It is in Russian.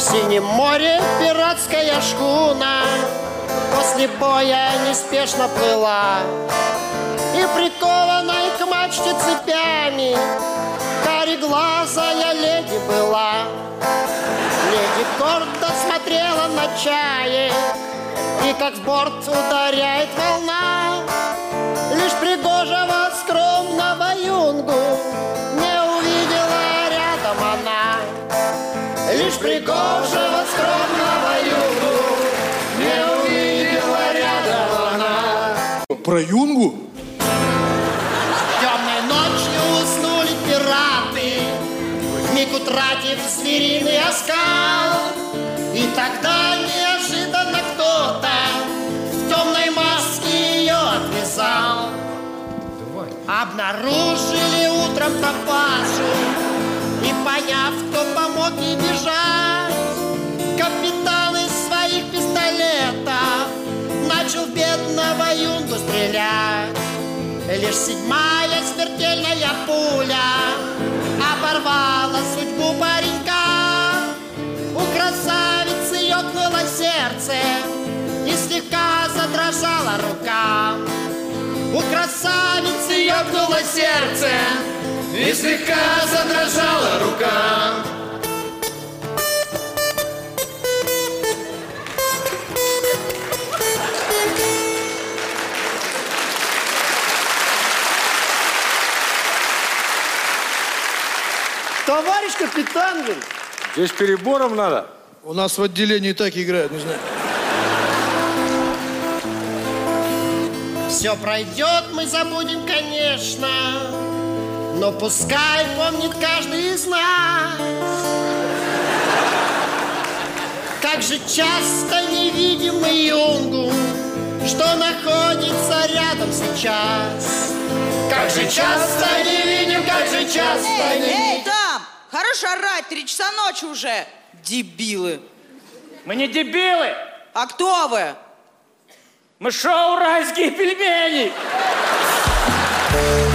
синем море пиратская шхуна после боя неспешно плыла, и прикованной к мачте цепями кареглазая леди была. Леди гордо смотрела на чае, и как в борт ударяет волна, лишь пригожего скромного юнгу не увидела рядом она. Лишь пригожего скромного юнгу не увидела рядом она. Про юнгу? Темной ночью уснули пираты, вмиг утратив звериный оскал. И тогда неожиданно кто-то в темной маске ее отвязал. Обнаружили утром пропажу, и поняв, кто помог ей бежать, капитан из своих пистолетов начал в бедного юнгу стрелять. Лишь седьмая смертельная пуля оборвала судьбу паренька. У красавицы ёкнуло сердце и слегка задрожала рука. У красавицы ёкнуло сердце и слегка задрожала рука. Товарищ капитан, блин. Здесь перебором надо. У нас в отделении так играют, не знаю. Все пройдет, мы забудем, конечно, но пускай помнит каждый из нас. Как же часто не видим мы юнгу, что находится рядом сейчас. Как же часто не видим, как же часто не видим. Эй, там! Хорош орать, 3 часа ночи уже. Дебилы. Мы не дебилы. А кто вы? Мы шоу «Райские пельмени».